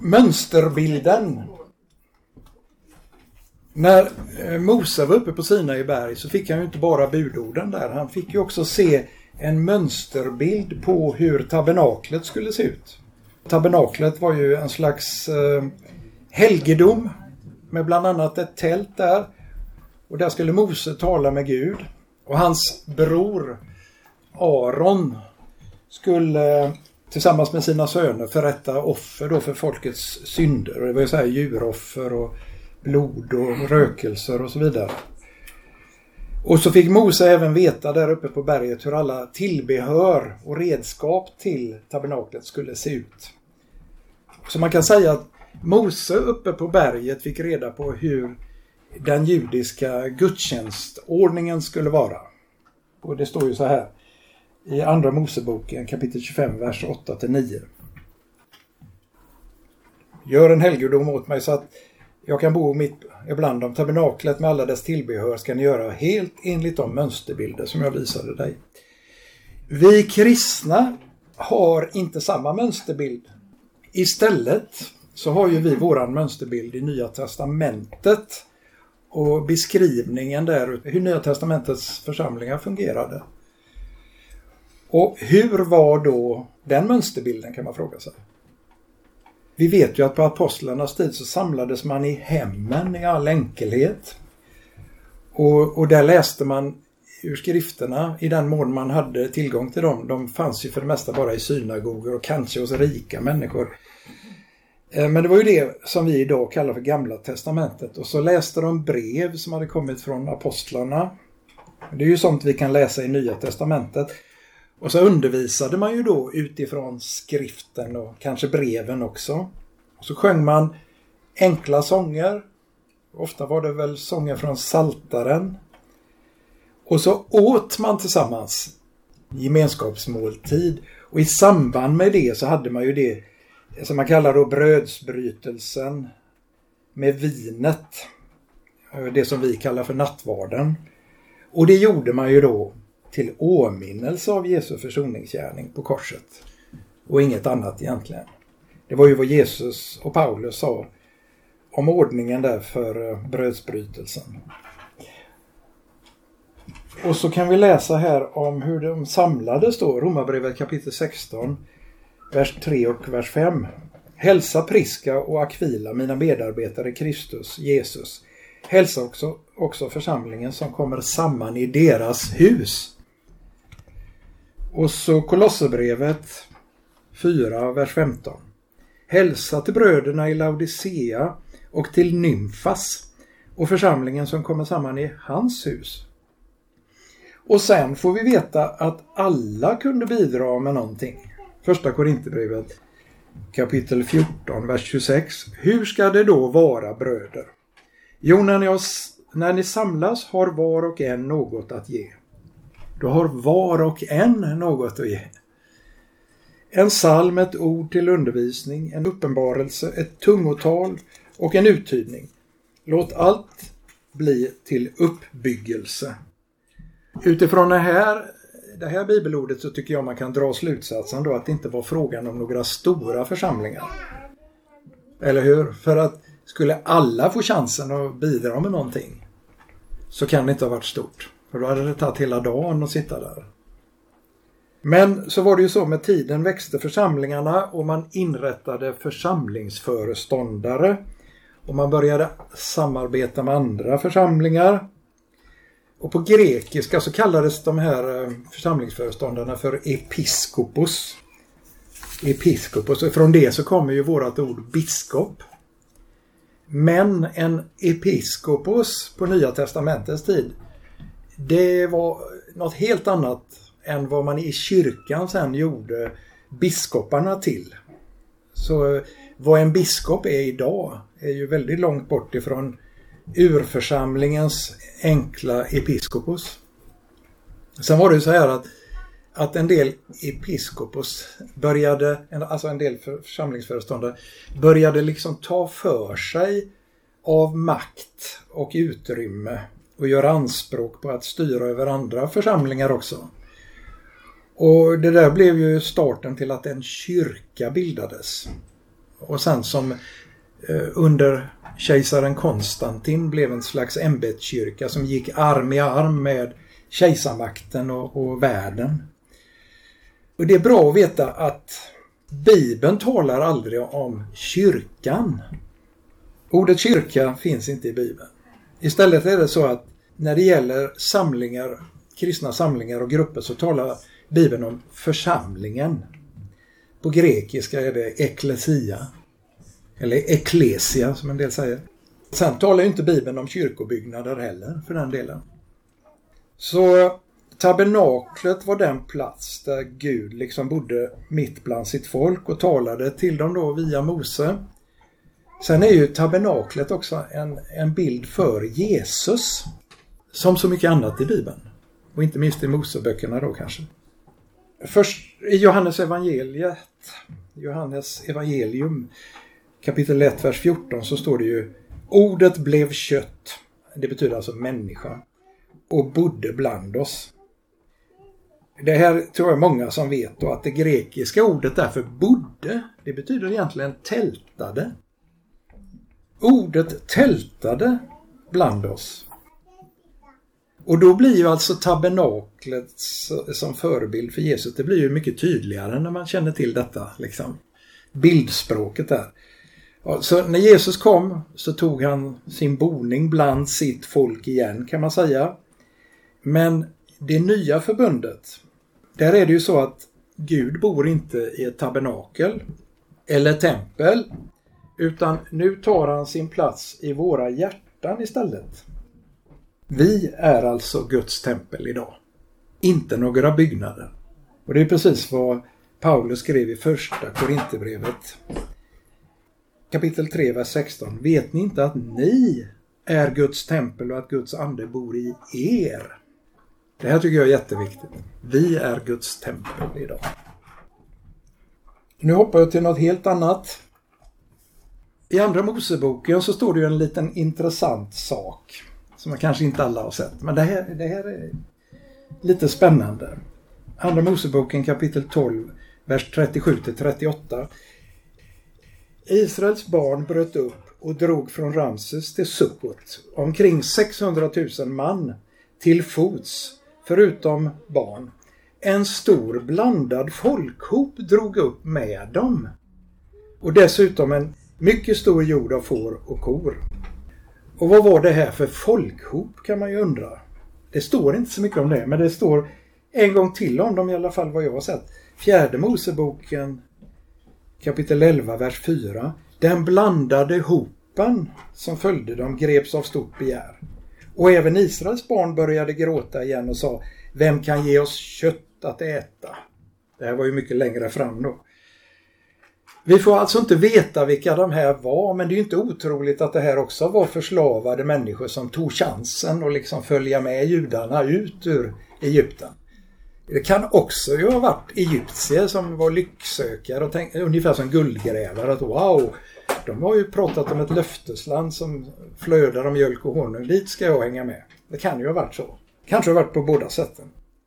Mönsterbilden. När Mose var uppe på Sinai berg så fick han ju inte bara budorden där. Han fick ju också se en mönsterbild på hur tabernaklet skulle se ut. Tabernaklet var ju en slags helgedom med bland annat ett tält där. Och där skulle Mose tala med Gud. Och hans bror Aron skulle tillsammans med sina söner förrätta offer då för folkets synder. Och det var ju så här djuroffer och blod och rökelser och så vidare. Och så fick Mose även veta där uppe på berget hur alla tillbehör och redskap till tabernaklet skulle se ut. Så man kan säga att Mose uppe på berget fick reda på hur den judiska gudstjänstordningen skulle vara. Och det står ju så här i andra Moseboken kapitel 25 vers 8-9. Gör en helgedom åt mig så att jag kan bo mitt ibland dem. Tabernaklet med alla dess tillbehör ska ni göra helt enligt de mönsterbilder som jag visade dig. Vi kristna har inte samma mönsterbild. Istället så har ju vi våran mönsterbild i Nya testamentet och beskrivningen där hur Nya testamentets församlingar fungerade. Och hur var då den mönsterbilden, kan man fråga sig. Vi vet ju att på apostlarnas tid så samlades man i hemmen i all enkelhet. Och där läste man ur skrifterna i den mån man hade tillgång till dem. De fanns ju för det mesta bara i synagogor och kanske hos rika människor. Men det var ju det som vi idag kallar för Gamla testamentet. Och så läste de brev som hade kommit från apostlarna. Det är ju sånt vi kan läsa i Nya testamentet. Och så undervisade man ju då utifrån skriften och kanske breven också. Och så sjöng man enkla sånger. Ofta var det väl sånger från Psaltaren. Och så åt man tillsammans gemenskapsmåltid. Och i samband med det så hade man ju det som man kallar då brödsbrytelsen med vinet. Det som vi kallar för nattvarden. Och det gjorde man ju då till åminnelse av Jesu försoningsgärning på korset. Och inget annat egentligen. Det var ju vad Jesus och Paulus sa om ordningen där för brödsbrytelsen. Och så kan vi läsa här om hur de samlades då. Romarbrevet kapitel 16, vers 3 och vers 5. Hälsa Priska och Aquila, mina medarbetare Kristus, Jesus. Hälsa också församlingen som kommer samman i deras hus. Och så Kolosserbrevet 4, vers 15. Hälsa till bröderna i Laodicea och till Nymfas och församlingen som kommer samman i hans hus. Och sen får vi veta att alla kunde bidra med någonting. Första Korinthierbrevet kapitel 14, vers 26. Hur ska det då vara, bröder? Jo, när ni samlas har var och en något att ge. Då har var och en något att ge. En psalm, ett ord till undervisning, en uppenbarelse, ett tungotal och en uttydning. Låt allt bli till uppbyggelse. Utifrån det här bibelordet så tycker jag man kan dra slutsatsen då att det inte var frågan om några stora församlingar. Eller hur? För att skulle alla få chansen att bidra med någonting så kan det inte ha varit stort. För då hade det tagit hela dagen att sitta där. Men så var det ju så med tiden växte församlingarna och man inrättade församlingsföreståndare. Och man började samarbeta med andra församlingar. Och på grekiska så kallades de här församlingsföreståndarna för episkopos. Episkopos, och från det så kommer ju vårat ord biskop. Men en episkopos på Nya testamentets tid, det var något helt annat än vad man i kyrkan sen gjorde biskoparna till. Så vad en biskop är idag är ju väldigt långt bort ifrån urförsamlingens enkla episkopos. Sen var det ju så här att en del episkopos började, alltså en del församlingsföreståndare började liksom ta för sig av makt och utrymme och göra anspråk på att styra över andra församlingar också. Och det där blev ju starten till att en kyrka bildades. och sen som under kejsaren Konstantin blev en slags ämbetskyrka som gick arm i arm med kejsarmakten och världen. Och det är bra att veta att Bibeln talar aldrig om kyrkan. Ordet kyrka finns inte i Bibeln. Istället är det så att när det gäller samlingar, kristna samlingar och grupper, så talar Bibeln om församlingen. På grekiska är det ekklesia, eller ekklesia som en del säger. Sen talar ju inte Bibeln om kyrkobyggnader heller för den delen. Så tabernaklet var den plats där Gud liksom bodde mitt bland sitt folk och talade till dem då via Mose. Sen är ju tabernaklet också en bild för Jesus, som så mycket annat i Bibeln. Och inte minst i Moseböckerna då kanske. Först i Johannes evangelium, kapitel 1, vers 14, så står det ju: ordet blev kött, det betyder alltså människa, och bodde bland oss. Det här tror jag många som vet då, att det grekiska ordet därför bodde, det betyder egentligen tältade. Ordet tältade bland oss. Och då blir ju alltså tabernaklet som förebild för Jesus, det blir ju mycket tydligare när man känner till detta liksom. Bildspråket där. Så när Jesus kom så tog han sin boning bland sitt folk igen, kan man säga. Men det nya förbundet, där är det ju så att Gud bor inte i ett tabernakel eller tempel, utan nu tar han sin plats i våra hjärtan istället. Vi är alltså Guds tempel idag, inte några byggnader. Och det är precis vad Paulus skrev i första Korinthierbrevet, kapitel 3, vers 16. Vet ni inte att ni är Guds tempel och att Guds ande bor i er? Det här tycker jag är jätteviktigt. Vi är Guds tempel idag. Nu hoppar jag till något helt annat. I andra Moseboken så står det ju en liten intressant sak som man kanske inte alla har sett. Men det här är lite spännande. Andra Moseboken kapitel 12, vers 37-38. Israels barn bröt upp och drog från Ramses till Sukkot, omkring 600 000 man till fots, förutom barn. En stor blandad folkhop drog upp med dem. Och dessutom en mycket stor jord av får och kor. Och vad var det här för folkhop, kan man ju undra. Det står inte så mycket om det, men det står en gång till om dem, i alla fall vad jag har sett. Fjärde Moseboken kapitel 11, vers 4. Den blandade hopen som följde dem greps av stort begär. Och även Israels barn började gråta igen och sa: vem kan ge oss kött att äta? Det här var ju mycket längre fram då. Vi får alltså inte veta vilka de här var, men det är ju inte otroligt att det här också var förslavade människor som tog chansen och liksom följa med judarna ut ur Egypten. Det kan också ju ha varit egyptier som var lycksökare och tänkte, ungefär som guldgrävare, att wow, de har ju pratat om ett löftesland som flödar av mjölk och honung, dit ska jag hänga med. Det kan ju ha varit så. Kanske ha varit på båda sätten.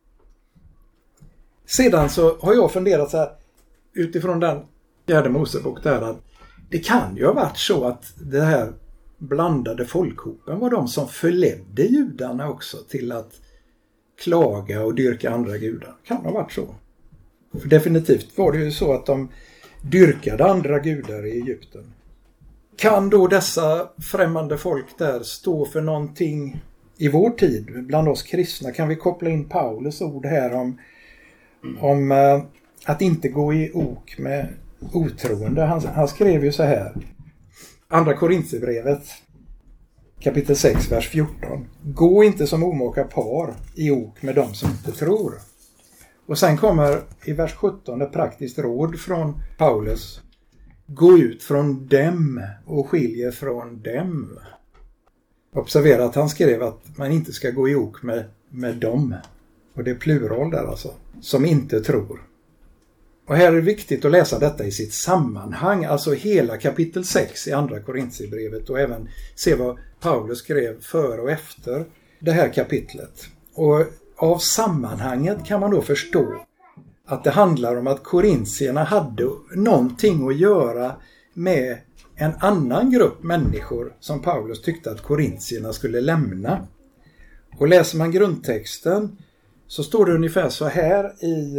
Sedan så har jag funderat så här, utifrån den fjärde Mosebok där, att det kan ju ha varit så att det här blandade folkhopen var de som förledde judarna också till att klaga och dyrka andra gudar. Kan ha varit så. För definitivt var det ju så att de dyrkade andra gudar i Egypten. Kan då dessa främmande folk där stå för någonting i vår tid bland oss kristna? Kan vi koppla in Paulus ord här om att inte gå i ok med otroende? Han skrev ju så här, andra Korinthierbrevet kapitel 6, vers 14. Gå inte som omaka par i ok med dem som inte tror. Och sen kommer i vers 17 ett praktiskt råd från Paulus. Gå ut från dem och skilje från dem. Observera att han skrev att man inte ska gå i ok med dem. Och det är plural där alltså. Som inte tror. Och här är det viktigt att läsa detta i sitt sammanhang. Alltså hela kapitel 6 i andra Korinthierbrevet. Och även se vad Paulus skrev före och efter det här kapitlet. Och av sammanhanget kan man då förstå att det handlar om att korintierna hade någonting att göra med en annan grupp människor som Paulus tyckte att korintierna skulle lämna. Och läser man grundtexten så står det ungefär så här i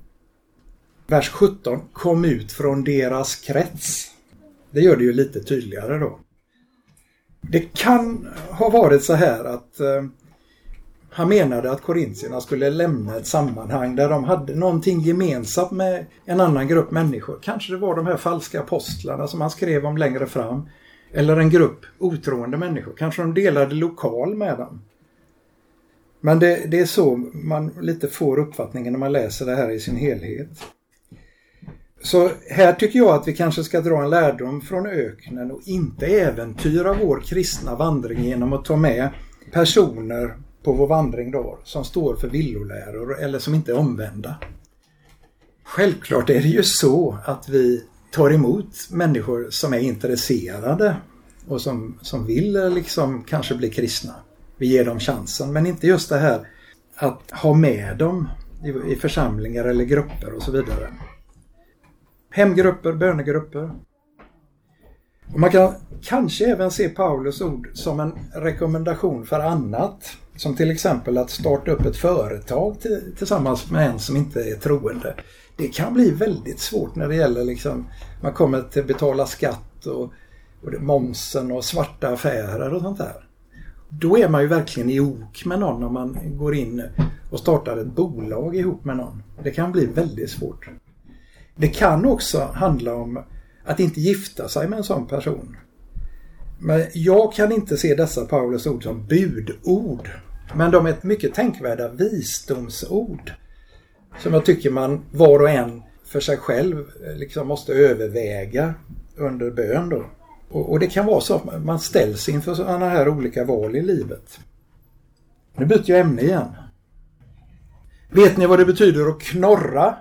vers 17. Kom ut från deras krets. Det gör det ju lite tydligare då. Det kan ha varit så här att han menade att korintierna skulle lämna ett sammanhang där de hade någonting gemensamt med en annan grupp människor. Kanske det var de här falska apostlarna som han skrev om längre fram. Eller en grupp otroende människor. Kanske de delade lokal med dem. Men det är så man lite får uppfattningen när man läser det här i sin helhet. Så här tycker jag att vi kanske ska dra en lärdom från öknen och inte äventyra vår kristna vandring genom att ta med personer på vår vandring då som står för villoläror eller som inte är omvända. Självklart är det ju så att vi tar emot människor som är intresserade och som vill liksom kanske bli kristna. Vi ger dem chansen, men inte just det här att ha med dem i församlingar eller grupper och så vidare. Hemgrupper, bönegrupper. Och man kan kanske även se Paulus ord som en rekommendation för annat. Som till exempel att starta upp ett företag tillsammans med en som inte är troende. Det kan bli väldigt svårt när det gäller liksom, man kommer till betala skatt och momsen och svarta affärer och sånt där. Då är man ju verkligen i ok med någon när man går in och startar ett bolag ihop med någon. Det kan bli väldigt svårt. Det kan också handla om att inte gifta sig med en sån person. Men jag kan inte se dessa Paulus ord som budord. Men de är ett mycket tänkvärda visdomsord. Som jag tycker man var och en för sig själv liksom måste överväga under bön då. Och det kan vara så att man ställs inför sådana här olika val i livet. Nu byter jag ämne igen. Vet ni vad det betyder att knorra?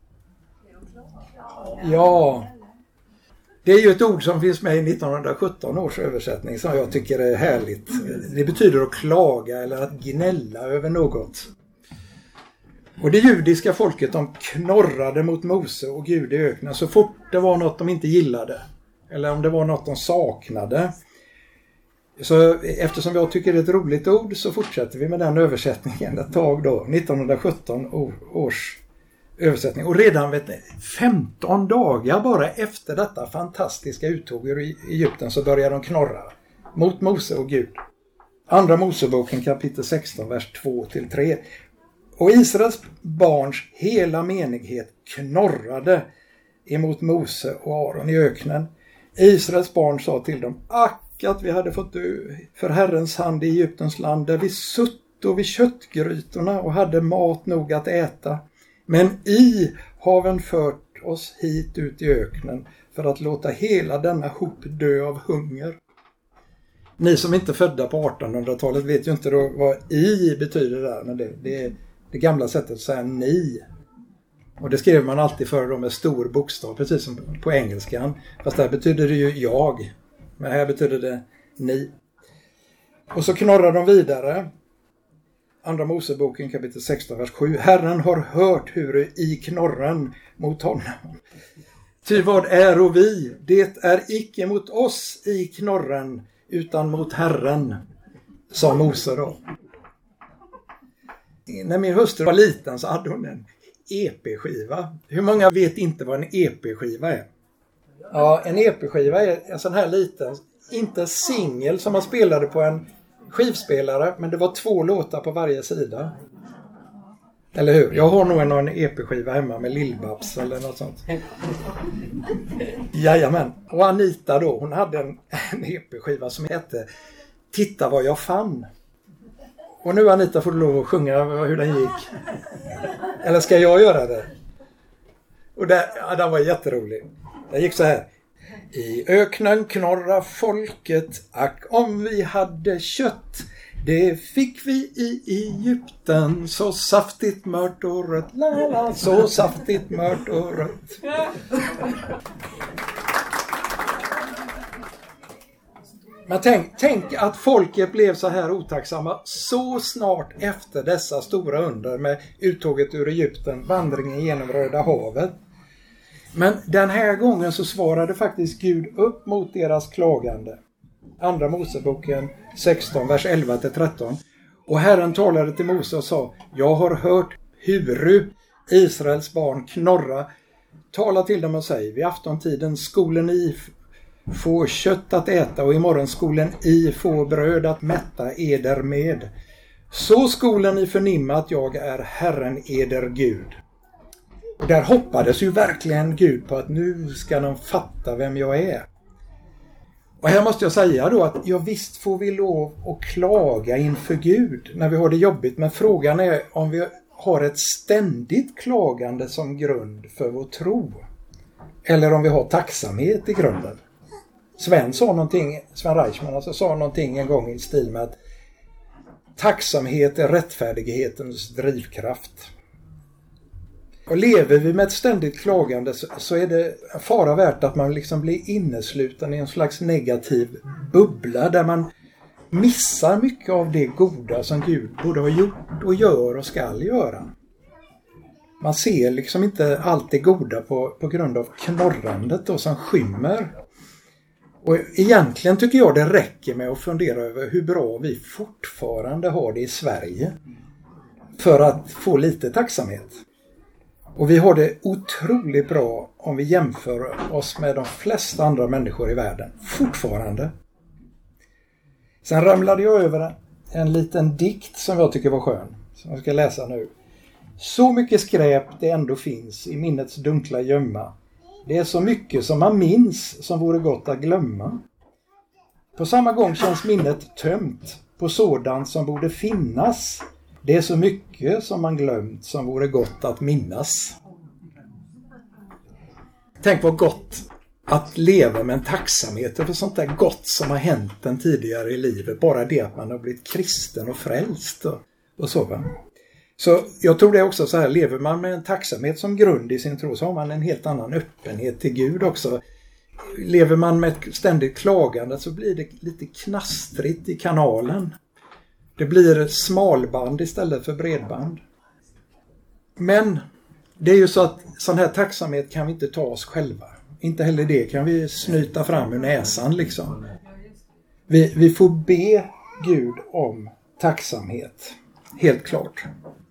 Ja. Det är ju ett ord som finns med i 1917 års översättning som jag tycker är härligt. Det betyder att klaga eller att gnälla över något. Och det judiska folket, de knorrade mot Mose och Gud i öknen så fort det var något de inte gillade. Eller om det var något de saknade. Så eftersom jag tycker det är ett roligt ord så fortsätter vi med den översättningen ett tag då. 1917 års översättning. Och redan vet ni, 15 dagar bara efter detta fantastiska uttåg ur Egypten så börjar de knorra mot Mose och Gud. Andra Moseboken kapitel 16 vers 2-3. Och Israels barns hela menighet knorrade emot Mose och Aron i öknen. Israels barn sa till dem: ack att vi hade fått dö för Herrens hand i Egyptens land där vi sutt och vid köttgrytorna och hade mat nog att äta. Men I haven fört oss hit ut i öknen för att låta hela denna hop dö av hunger. Ni som inte är födda på 1800-talet vet ju inte då vad I betyder där, men det är det gamla sättet att säga ni. Och det skrev man alltid för dem med stor bokstav, precis som på engelskan. Fast där betyder det ju jag, men här betyder det ni. Och så knorrar de vidare. Andra Moseboken kapitel 16 vers 7. Herren har hört hur I knorren mot honom. Ty vad är och vi? Det är icke mot oss I knorren utan mot Herren, sa Mose då. När min hustru var liten så hade hon en EP-skiva. Hur många vet inte vad en EP-skiva är? Ja, en EP-skiva är en sån här liten, inte singel som man spelade på en skivspelare, men det var 2 låtar på varje sida. Eller hur? Jag har nog någon EP-skiva hemma med Lill-Babs eller något sånt. Jajamän. Och Anita då, hon hade en EP-skiva som hette Titta vad jag fann. Och nu Anita får du lov att sjunga hur den gick. Eller ska jag göra det? Och den var jätterolig. Den gick så här. I öknen knorra folket, ack om vi hade kött. Det fick vi i Egypten, så saftigt mört och rött. Lala, så saftigt mört och rött. Men tänk att folket blev så här otacksamma så snart efter dessa stora under med uttåget ur Egypten, vandringen genom Röda havet. Men den här gången så svarade faktiskt Gud upp mot deras klagande. Andra Moseboken 16, vers 11-13. Och Herren talade till Mose och sa: jag har hört Huru, Israels barn, knorra. Tala till dem och säg: vid aftontiden skolen i få kött att äta, och imorgon skolen i få bröd att mätta eder med. Så skolen i förnimma att jag är Herren eder Gud. Och där hoppades ju verkligen Gud på att nu ska de fatta vem jag är. Och här måste jag säga då att ja, visst får vi lov att klaga inför Gud när vi har det jobbigt. Men frågan är om vi har ett ständigt klagande som grund för vår tro. Eller om vi har tacksamhet i grunden. Sven Reichman sa någonting en gång i stil med att tacksamhet är rättfärdighetens drivkraft. Och lever vi med ett ständigt klagande så är det fara värt att man liksom blir innesluten i en slags negativ bubbla där man missar mycket av det goda som Gud både har gjort och gör och skall göra. Man ser liksom inte allt det goda på grund av knorrandet då som skymmer. Och egentligen tycker jag det räcker med att fundera över hur bra vi fortfarande har det i Sverige för att få lite tacksamhet. Och vi har det otroligt bra om vi jämför oss med de flesta andra människor i världen. Fortfarande. Sen ramlade jag över en liten dikt som jag tycker var skön. Som jag ska läsa nu. Så mycket skräp det ändå finns i minnets dunkla gömma. Det är så mycket som man minns som vore gott att glömma. På samma gång känns minnet tömt på sådant som borde finnas. Det är så mycket som man glömt som vore gott att minnas. Tänk vad gott att leva med en tacksamhet för sånt där gott som har hänt en tidigare i livet. Bara det att man har blivit kristen och frälst och så va. Så jag tror det är också så här, lever man med en tacksamhet som grund i sin tro så har man en helt annan öppenhet till Gud också. Lever man med ett ständigt klagande så blir det lite knastrigt i kanalen. Det blir smalband istället för bredband. Men det är ju så att sån här tacksamhet kan vi inte ta oss själva. Inte heller det kan vi snyta fram ur näsan liksom. Vi får be Gud om tacksamhet. Helt klart.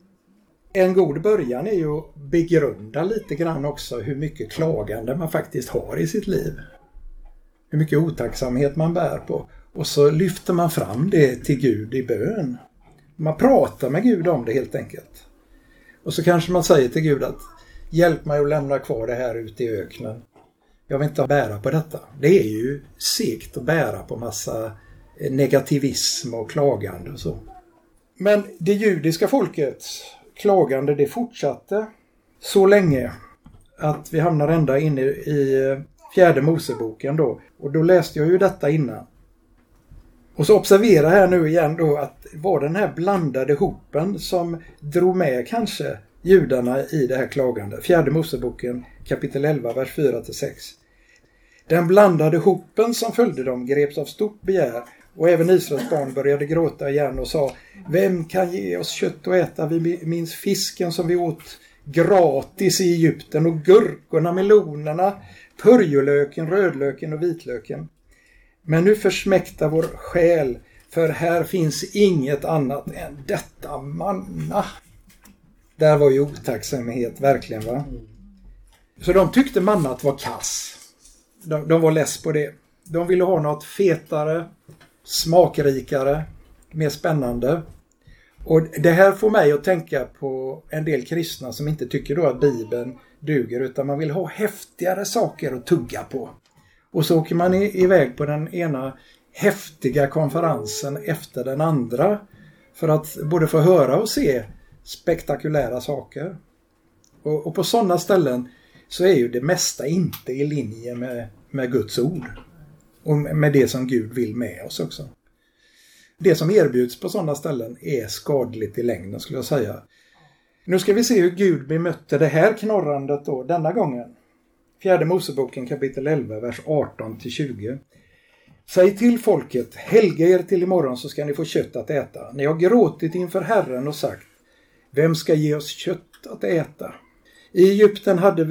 En god början är ju att begrunda lite grann också hur mycket klagande man faktiskt har i sitt liv. Hur mycket otacksamhet man bär på. Och så lyfter man fram det till Gud i bön. Man pratar med Gud om det helt enkelt. Och så kanske man säger till Gud att hjälp mig att lämna kvar det här ute i öknen. Jag vill inte bära på detta. Det är ju segt att bära på massa negativism och klagande och så. Men det judiska folkets klagande det fortsatte så länge att vi hamnar ända inne i 4:e Moseboken då. Och då läste jag ju detta innan. Och så observera här nu igen då att var den här blandade hopen som drog med kanske judarna i det här klagande. 4:e Moseboken kapitel 11 vers 4-6. Den blandade hopen som följde dem greps av stort begär. Och även Israels barn började gråta igen och sa: vem kan ge oss kött att äta? Vi minns fisken som vi åt gratis i Egypten och gurkorna, melonerna, purjolöken, rödlöken och vitlöken. Men nu försmäktar vår själ, för här finns inget annat än detta manna. Där var ju otacksamhet verkligen va? Så de tyckte mannat var kass. De var less på det. De ville ha något fetare, smakrikare, mer spännande. Och det här får mig att tänka på en del kristna som inte tycker då att Bibeln duger utan man vill ha häftigare saker att tugga på. Och så åker man iväg på den ena häftiga konferensen efter den andra för att både få höra och se spektakulära saker. Och på sådana ställen så är ju det mesta inte i linje med Guds ord. Och med det som Gud vill med oss också. Det som erbjuds på sådana ställen är skadligt i längden skulle jag säga. Nu ska vi se hur Gud bemötte det här knorrandet då denna gången. 4:e Moseboken kapitel 11 vers 18-20. Säg till folket, helga er till imorgon så ska ni få kött att äta. Ni har gråtit inför Herren och sagt, vem ska ge oss kött att äta? I Egypten hade vi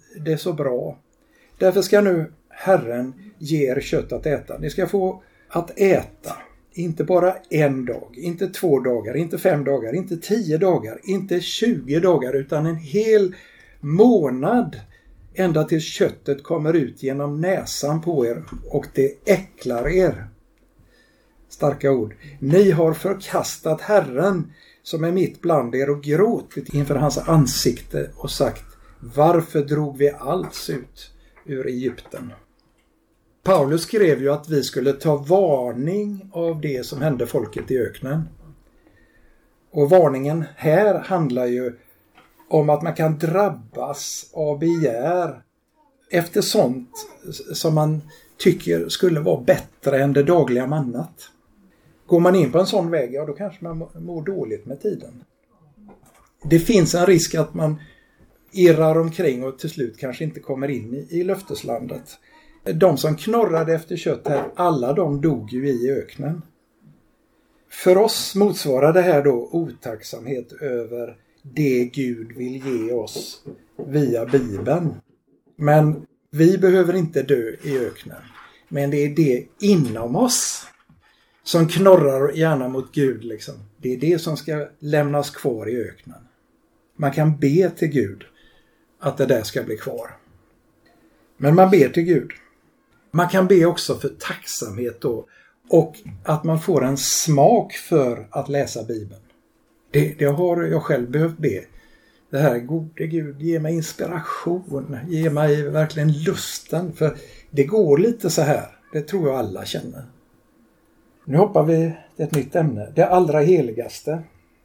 det så bra. Därför ska nu Herren ge er kött att äta. Ni ska få att äta. Inte bara en dag, inte 2 dagar, inte 5 dagar, inte 10 dagar, inte 20 dagar, utan en hel månad ända till köttet kommer ut genom näsan på er och det äcklar er. Starka ord. Ni har förkastat Herren som är mitt bland er och gråtit inför hans ansikte och sagt: varför drog vi alls ut ur Egypten? Paulus skrev ju att vi skulle ta varning av det som hände folket i öknen. Och varningen här handlar ju om att man kan drabbas av begär efter sånt som man tycker skulle vara bättre än det dagliga mannat. Går man in på en sån väg, ja då kanske man mår dåligt med tiden. Det finns en risk att man irrar omkring och till slut kanske inte kommer in i löfteslandet. De som knorrade efter kött här, alla de dog ju i öknen. För oss motsvarar det här då otacksamhet över det Gud vill ge oss via Bibeln. Men vi behöver inte dö i öknen. Men det är det inom oss som knorrar gärna mot Gud liksom. Det är det som ska lämnas kvar i öknen. Man kan be till Gud att det där ska bli kvar. Men man ber till Gud. Man kan be också för tacksamhet då. Och att man får en smak för att läsa Bibeln. Det har jag själv behövt be. Det här, gode Gud, ge mig inspiration. Ge mig verkligen lusten. För det går lite så här. Det tror jag alla känner. Nu hoppar vi till ett nytt ämne. Det allra heligaste.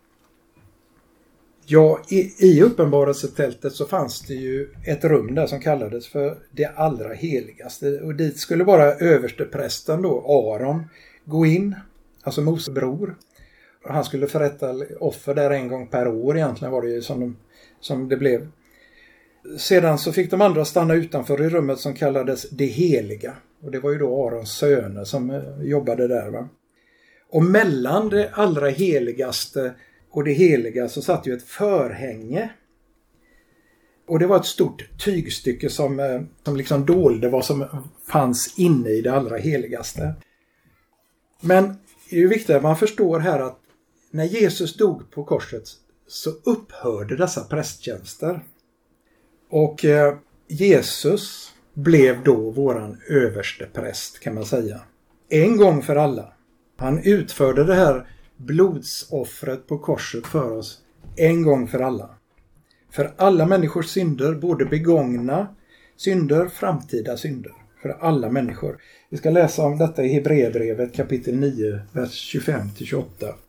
Ja, i uppenbarelsetältet så fanns det ju ett rum där som kallades för det allra heligaste. Och dit skulle bara översteprästen då, Aron, gå in. Alltså Mose bror. Och han skulle förrätta offer där en gång per år, egentligen var det ju som det blev. Sedan så fick de andra stanna utanför i rummet som kallades det heliga. Och det var ju då Arons söner som jobbade där, va. Och mellan det allra heligaste och det heliga så satt ju ett förhänge. Och det var ett stort tygstycke som liksom dolde vad som fanns inne i det allra heligaste. Men det är ju viktigt att man förstår här att när Jesus dog på korset så upphörde dessa prästtjänster. Och Jesus blev då våran överste präst, kan man säga. En gång för alla. Han utförde det här blodsoffret på korset för oss en gång för alla. För alla människors synder, både begångna synder, framtida synder. För alla människor. Vi ska läsa om detta i Hebreerbrevet kapitel 9, vers 25-28.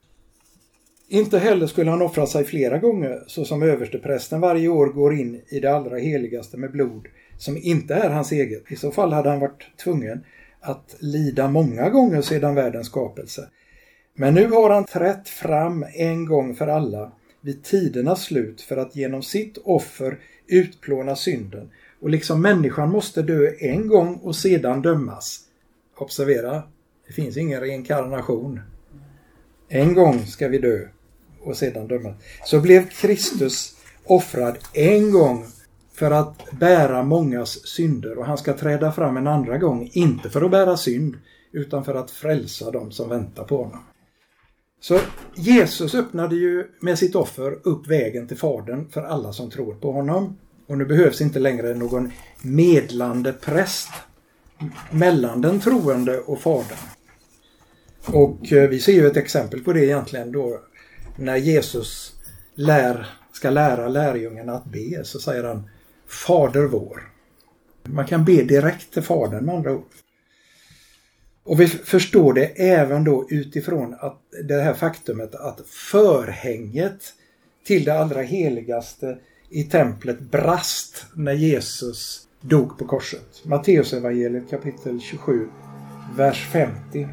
Inte heller skulle han offra sig flera gånger så som översteprästen varje år går in i det allra heligaste med blod som inte är hans eget. I så fall hade han varit tvungen att lida många gånger sedan världens skapelse. Men nu har han trätt fram en gång för alla vid tidernas slut för att genom sitt offer utplåna synden. Och liksom människan måste dö en gång och sedan dömas. Observera, det finns ingen reinkarnation. En gång ska vi dö och sedan dömas. Så blev Kristus offrad en gång för att bära mångas synder. Och han ska träda fram en andra gång, inte för att bära synd, utan för att frälsa dem som väntar på honom. Så Jesus öppnade ju med sitt offer upp vägen till Fadern för alla som tror på honom. Och nu behövs inte längre någon medlande präst mellan den troende och Fadern. Och vi ser ju ett exempel på det egentligen då när Jesus ska lära lärjungarna att be, så säger han Fader vår. Man kan be direkt till Fadern med andra ord. Och vi förstår det även då utifrån att det här faktumet att förhänget till det allra heligaste i templet brast när Jesus dog på korset. Matteusevangeliet kapitel 27, vers 50.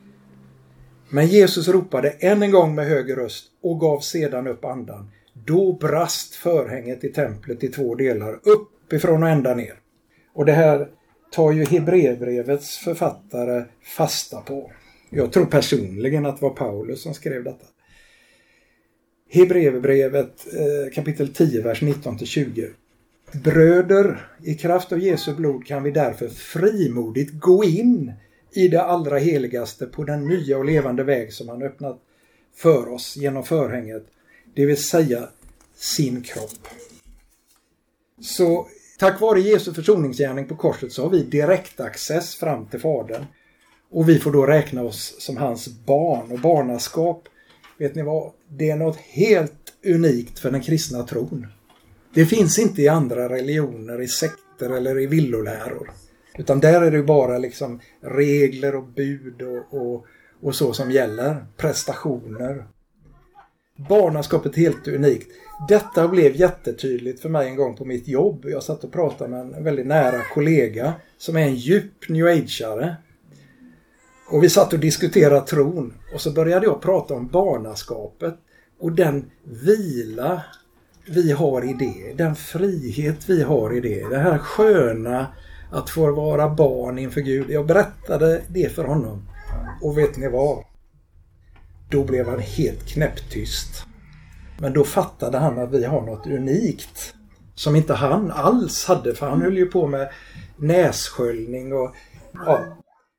Men Jesus ropade än en gång med hög röst och gav sedan upp andan. Då brast förhänget i templet i 2 delar, uppifrån och ända ner. Och det här tar ju Hebreerbrevets författare fasta på. Jag tror personligen att det var Paulus som skrev detta. Hebreerbrevet kapitel 10, vers 19-20. Bröder, i kraft av Jesu blod kan vi därför frimodigt gå in i det allra heligaste på den nya och levande väg som han öppnat för oss genom förhänget, det vill säga sin kropp. Så tack vare Jesu försoningsgärning på korset så har vi direktaccess fram till Fadern. Och vi får då räkna oss som hans barn. Och barnaskap, vet ni vad? Det är något helt unikt för den kristna tron. Det finns inte i andra religioner, i sekter eller i villoläror. Utan där är det bara liksom regler och bud och så som gäller. Prestationer. Barnaskapet är helt unikt. Detta blev jättetydligt för mig en gång på mitt jobb. Jag satt och pratade med en väldigt nära kollega som är en djup new age-are. Och vi satt och diskuterade tron. Och så började jag prata om barnaskapet. Och den vila vi har i det. Den frihet vi har i det. Det här sköna att få vara barn inför Gud. Jag berättade det för honom. Och vet ni vad? Då blev han helt knäpptyst. Men då fattade han att vi har något unikt. Som inte han alls hade. För han höll ju på med nässköljning och ja.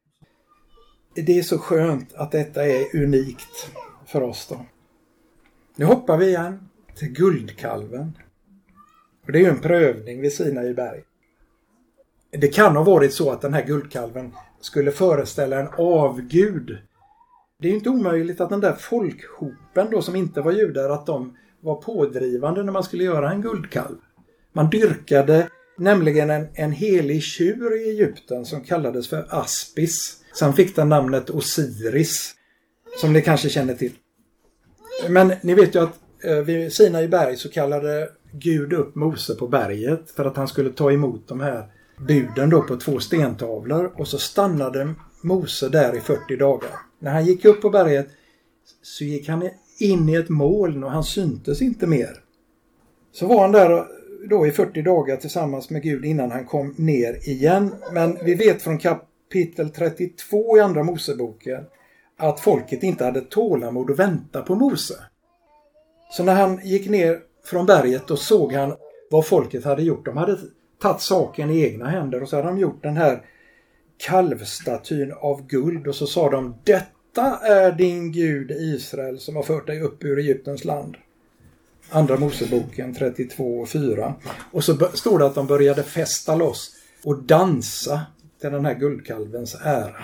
Det är så skönt att detta är unikt för oss då. Nu hoppar vi igen till guldkalven. Och det är ju en prövning vid Sinai berg. Det kan ha varit så att den här guldkalven skulle föreställa en avgud. Det är ju inte omöjligt att den där folkhopen då som inte var judar, att de var pådrivande när man skulle göra en guldkalv. Man dyrkade nämligen en helig tjur i Egypten som kallades för Aspis. Sen fick den namnet Osiris, som ni kanske känner till. Men ni vet ju att vid Sinai berg så kallade Gud upp Mose på berget för att han skulle ta emot de här buden då på 2 stentavlor. Och så stannade Mose där i 40 dagar. När han gick upp på berget så gick han in i ett moln och han syntes inte mer. Så var han där då i 40 dagar tillsammans med Gud innan han kom ner igen. Men vi vet från kapitel 32 i andra Moseboken att folket inte hade tålamod att vänta på Mose. Så när han gick ner från berget då såg han vad folket hade gjort. De hade tagit saken i egna händer och så hade de gjort den här kalvstatyn av guld och så sa de: detta är din Gud Israel som har fört dig upp ur Egyptens land. Andra Moseboken 32:4. Och så står det att de började festa loss och dansa till den här guldkalvens ära.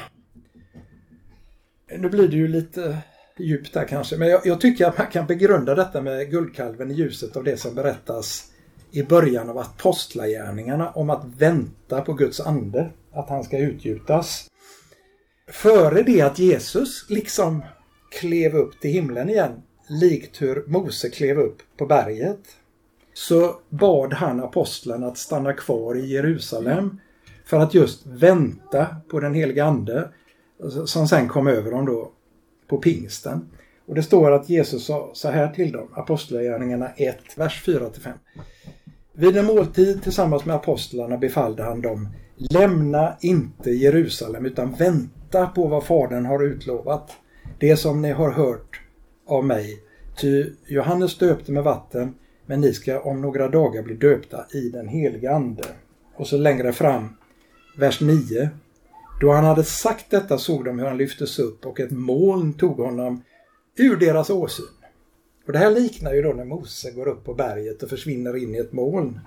Nu blir det ju lite djupt där kanske, men jag tycker att man kan begrunda detta med guldkalven i ljuset av det som berättas i början av apostlagärningarna om att vänta på Guds ande, att han ska utgjutas. Före det att Jesus liksom klev upp till himlen igen, likt hur Mose klev upp på berget, så bad han apostlarna att stanna kvar i Jerusalem för att just vänta på den heliga ande som sen kom över dem då på pingsten. Och det står att Jesus sa så här till dem, Apostlagärningarna 1, vers 4-5. Vid en måltid tillsammans med apostlarna befallde han dem: lämna inte Jerusalem utan vänta på vad Fadern har utlovat. Det som ni har hört av mig. Ty Johannes döpte med vatten, men ni ska om några dagar bli döpta i den heliga ande. Och så längre fram, vers 9. Då han hade sagt detta såg de hur han lyftes upp och ett moln tog honom ur deras åsyn. Och det här liknar ju då när Mose går upp på berget och försvinner in i ett moln.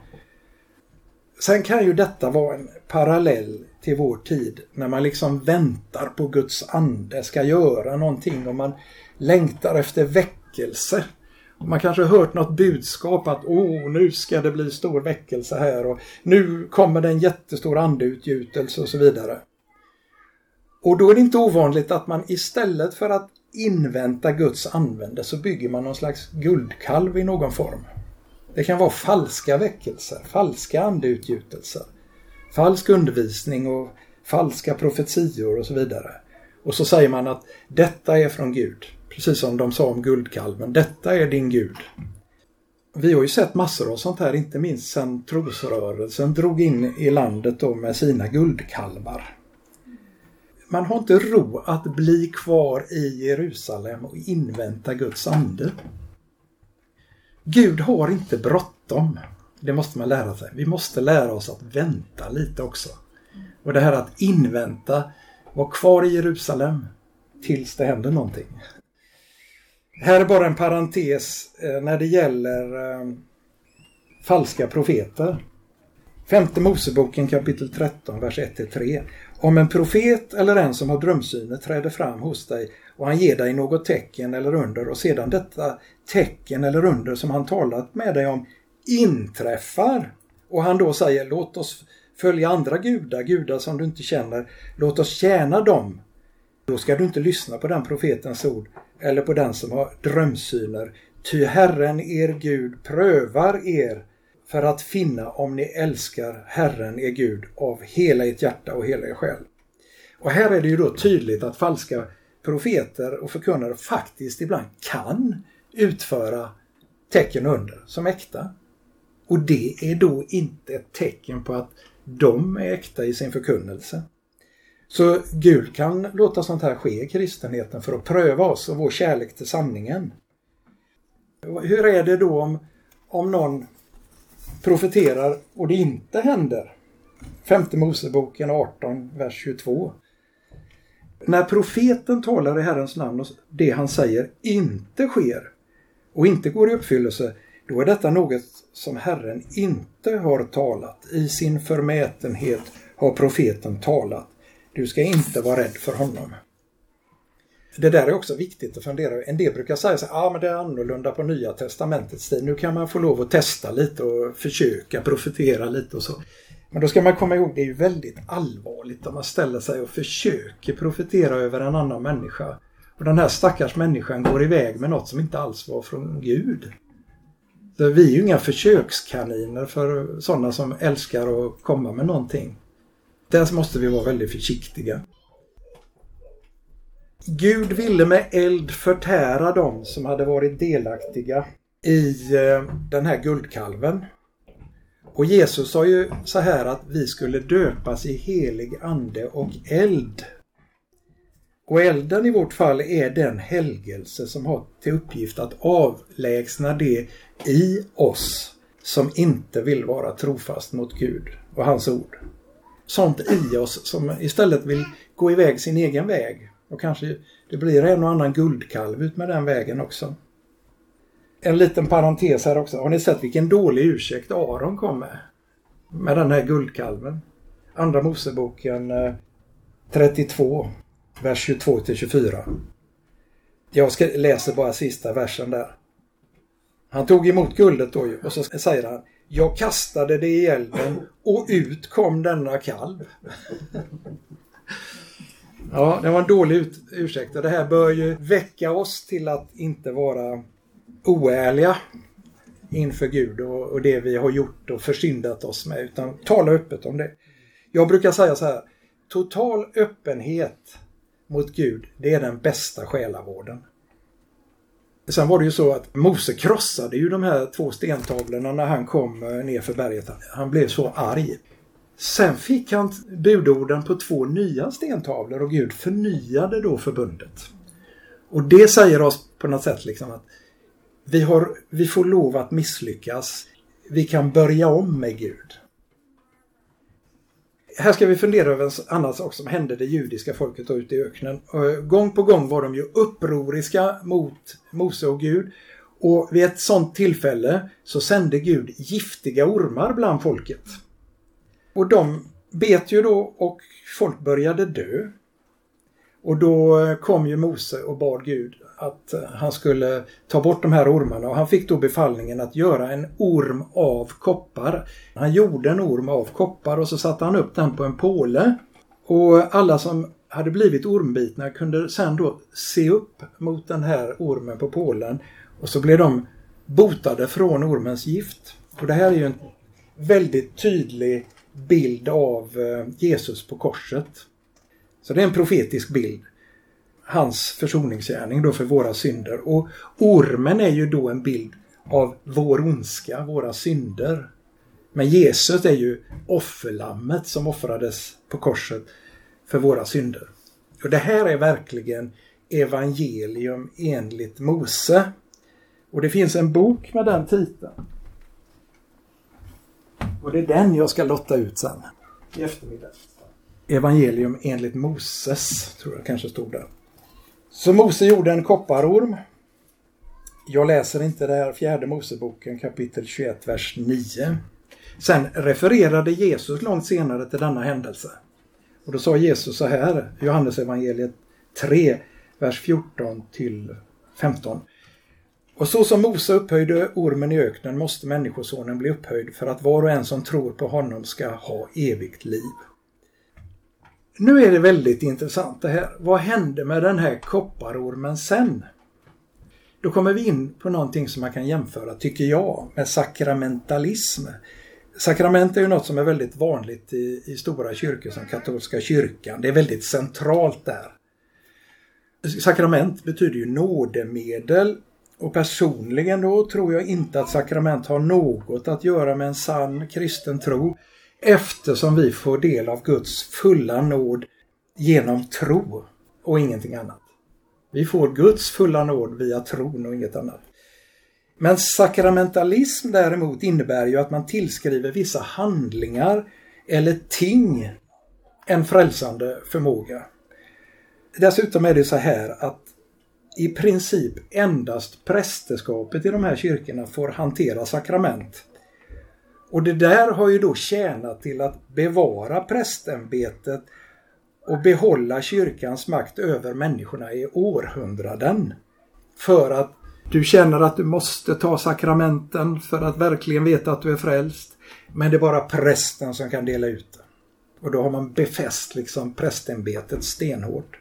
Sen kan ju detta vara en parallell till vår tid när man liksom väntar på Guds ande ska göra någonting och man längtar efter väckelse. Och man kanske har hört något budskap att nu ska det bli stor väckelse här och nu kommer det en jättestor andeutgjutelse och så vidare. Och då är det inte ovanligt att man istället för att invänta Guds använde så bygger man någon slags guldkalv i någon form. Det kan vara falska väckelser, falska andeutgjutelser, falsk undervisning och falska profetior och så vidare. Och så säger man att detta är från Gud, precis som de sa om guldkalven, detta är din Gud. Vi har ju sett massor av sånt här, inte minst sedan trosrörelsen drog in i landet då med sina guldkalvar. Man har inte ro att bli kvar i Jerusalem och invänta Guds ande. Gud har inte bråttom. Det måste man lära sig. Vi måste lära oss att vänta lite också. Och det här att invänta, vara kvar i Jerusalem tills det händer någonting. Här är bara en parentes när det gäller falska profeter. 5:e Moseboken kapitel 13, vers 1-3. Om en profet eller en som har drömsyner träder fram hos dig och han ger dig något tecken eller under och sedan detta tecken eller under som han talat med dig om inträffar och han då säger låt oss följa andra gudar som du inte känner, låt oss tjäna dem. Då ska du inte lyssna på den profetens ord eller på den som har drömsyner. Ty Herren er Gud prövar er för att finna om ni älskar Herren er Gud av hela ert hjärta och hela er själ. Och här är det ju då tydligt att falska profeter och förkunnare faktiskt ibland kan utföra tecken under som äkta. Och det är då inte ett tecken på att de är äkta i sin förkunnelse. Så Gud kan låta sånt här ske i kristenheten för att pröva oss och vår kärlek till sanningen. Hur är det då om någon profeterar och det inte händer? 5:e Moseboken 18, vers 22. När profeten talar i Herrens namn och det han säger inte sker och inte går i uppfyllelse, då är detta något som Herren inte har talat. I sin förmätenhet har profeten talat. Du ska inte vara rädd för honom. Det där är också viktigt att fundera. En del brukar säga så men det är annorlunda på Nya testamentets tid. Nu kan man få lov att testa lite och försöka profetera lite och så. Men då ska man komma ihåg, det är ju väldigt allvarligt om man ställer sig och försöker profetera över en annan människa. Och den här stackars människan går iväg med något som inte alls var från Gud. Så vi är ju inga försökskaniner för sådana som älskar att komma med någonting. Där måste vi vara väldigt försiktiga. Gud ville med eld förtära dem som hade varit delaktiga i den här guldkalven. Och Jesus sa ju så här att vi skulle döpas i helig ande och eld. Och elden i vårt fall är den helgelse som har till uppgift att avlägsna det i oss som inte vill vara trofast mot Gud och hans ord. Sånt i oss som istället vill gå iväg sin egen väg. Och kanske det blir en och annan guldkalv ut med den vägen också. En liten parentes här också. Har ni sett vilken dålig ursäkt Aron kom med den här guldkalven? Andra Moseboken 32, vers 22-24. Jag läser bara sista versen där. Han tog emot guldet då och så säger han: jag kastade det i elden och ut kom denna kalv. Ja, det var en dålig ursäkt. Och det här bör ju väcka oss till att inte vara oärliga inför Gud och det vi har gjort och försyndat oss med, utan tala öppet om det. Jag brukar säga så här: total öppenhet mot Gud, det är den bästa själavården. Sen var det ju så att Mose krossade ju de här 2 stentavlorna när han kom ner för berget. Han blev så arg. Sen fick han budorden på 2 nya stentavlor och Gud förnyade då förbundet. Och det säger oss på något sätt liksom att vi får lov att misslyckas. Vi kan börja om med Gud. Här ska vi fundera över en annan sak som hände det judiska folket då ute i öknen. Gång på gång var de ju upproriska mot Mose och Gud. Och vid ett sådant tillfälle så sände Gud giftiga ormar bland folket. Och de bet ju då och folk började dö. Och då kom ju Mose och bad Gud att han skulle ta bort de här ormarna. Och han fick då befallningen att göra en orm av koppar. Han gjorde en orm av koppar och så satte han upp den på en påle. Och alla som hade blivit ormbitna kunde sen då se upp mot den här ormen på pålen. Och så blev de botade från ormens gift. Och det här är ju en väldigt tydlig bild av Jesus på korset. Så det är en profetisk bild. Hans försoningsgärning då för våra synder. Och ormen är ju då en bild av vår ondska, våra synder. Men Jesus är ju offerlammet som offrades på korset för våra synder. Och det här är verkligen evangelium enligt Mose. Och det finns en bok med den titeln. Och det är den jag ska lotta ut sen i eftermiddag. Evangelium enligt Moses, tror jag kanske stod där. Så Mose gjorde en kopparorm. Jag läser inte det här, 4 Moseboken kapitel 21 vers 9. Sen refererade Jesus långt senare till denna händelse. Och då sa Jesus så här, Johannes evangeliet 3 vers 14 till 15. Och så som Mose upphöjde ormen i öknen måste människosonen bli upphöjd för att var och en som tror på honom ska ha evigt liv. Nu är det väldigt intressant det här. Vad hände med den här kopparormen sen? Då kommer vi in på någonting som man kan jämföra, tycker jag, med sakramentalism. Sakrament är ju något som är väldigt vanligt i stora kyrkor som katolska kyrkan. Det är väldigt centralt där. Sakrament betyder ju nådemedel. Och personligen då tror jag inte att sakrament har något att göra med en sann kristen tro, eftersom vi får del av Guds fulla nåd genom tro och ingenting annat. Vi får Guds fulla nåd via tron och inget annat. Men sakramentalism däremot innebär ju att man tillskriver vissa handlingar eller ting en frälsande förmåga. Dessutom är det så här att i princip endast prästerskapet i de här kyrkorna får hantera sakrament. Och det där har ju då tjänat till att bevara prästämbetet och behålla kyrkans makt över människorna i århundraden. För att du känner att du måste ta sakramenten för att verkligen veta att du är frälst. Men det är bara prästen som kan dela ut det. Och då har man befäst liksom prästämbetet stenhårt.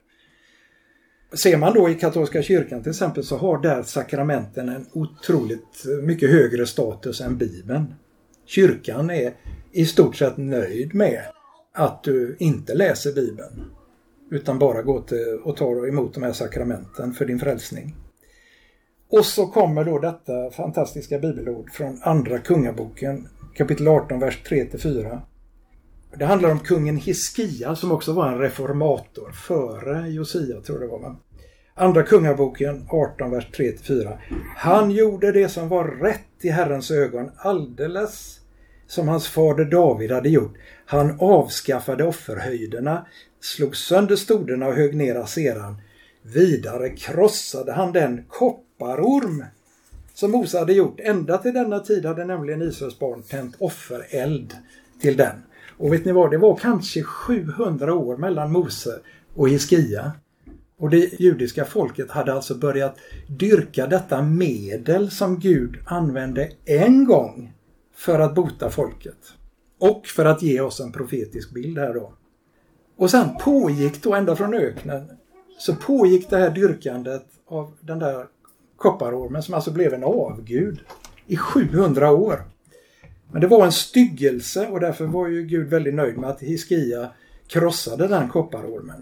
Ser man då i katolska kyrkan till exempel så har där sakramenten en otroligt mycket högre status än Bibeln. Kyrkan är i stort sett nöjd med att du inte läser Bibeln utan bara går till och tar emot de här sakramenten för din frälsning. Och så kommer då detta fantastiska bibelord från andra kungaboken kapitel 18 vers 3-4. Det handlar om kungen Hiskia som också var en reformator före Josia tror jag det var. Andra kungaboken 18 vers 3-4. Han gjorde det som var rätt i Herrens ögon alldeles som hans fader David hade gjort. Han avskaffade offerhöjderna, slog sönder stoderna och högg ner aseran. Vidare krossade han den kopparorm som Mose hade gjort. Ända till denna tid hade nämligen Israels barn tänt offereld till den. Och vet ni vad, det var kanske 700 år mellan Mose och Hiskia. Och det judiska folket hade alltså börjat dyrka detta medel som Gud använde en gång för att bota folket. Och för att ge oss en profetisk bild här då. Och sen pågick då ända från öknen så pågick det här dyrkandet av den där kopparormen som alltså blev en avgud i 700 år. Men det var en styggelse och därför var ju Gud väldigt nöjd med att Hiskia krossade den kopparormen.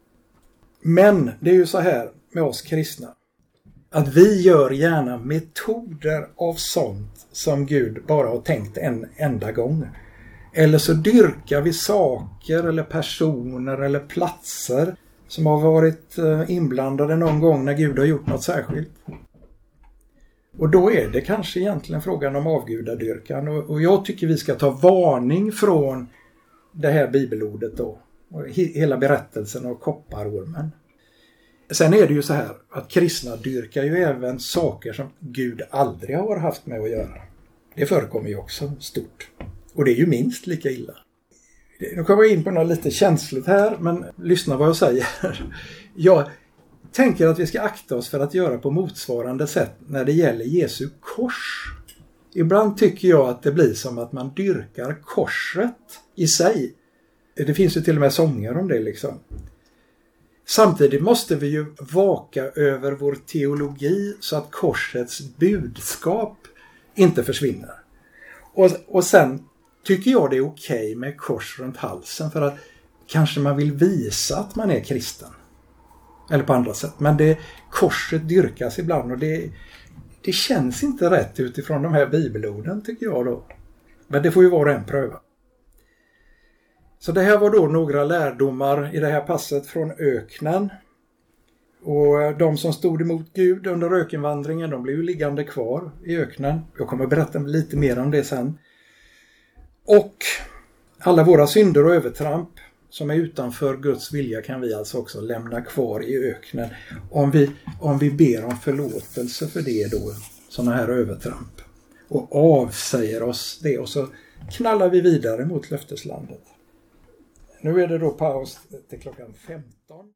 Men det är ju så här med oss kristna att vi gör gärna metoder av sånt som Gud bara har tänkt en enda gång. Eller så dyrkar vi saker eller personer eller platser som har varit inblandade någon gång när Gud har gjort något särskilt. Och då är det kanske egentligen frågan om avgudadyrkan. Och jag tycker vi ska ta varning från det här bibelordet då. Och hela berättelsen av kopparormen. Sen är det ju så här att kristna dyrkar ju även saker som Gud aldrig har haft med att göra. Det förekommer ju också stort. Och det är ju minst lika illa. Nu kommer jag in på något lite känsligt här, men lyssna vad jag säger. Jag tänker att vi ska akta oss för att göra på motsvarande sätt när det gäller Jesu kors. Ibland tycker jag att det blir som att man dyrkar korset i sig. Det finns ju till och med sånger om det liksom. Samtidigt måste vi ju vaka över vår teologi så att korsets budskap inte försvinner. Och sen tycker jag det är okej med kors runt halsen för att kanske man vill visa att man är kristen. Eller på andra sätt. Men korset dyrkas ibland och det känns inte rätt utifrån de här bibelorden tycker jag då. Men det får ju var och en pröva. Så det här var då några lärdomar i det här passet från öknen. Och de som stod emot Gud under ökenvandringen, de blev ju liggande kvar i öknen. Jag kommer berätta lite mer om det sen. Och alla våra synder och övertramp som är utanför Guds vilja kan vi alltså också lämna kvar i öknen. Om vi ber om förlåtelse för det då, sådana här övertramp. Och avsäger oss det och så knallar vi vidare mot löfteslandet. Nu är det då paus till klockan 15.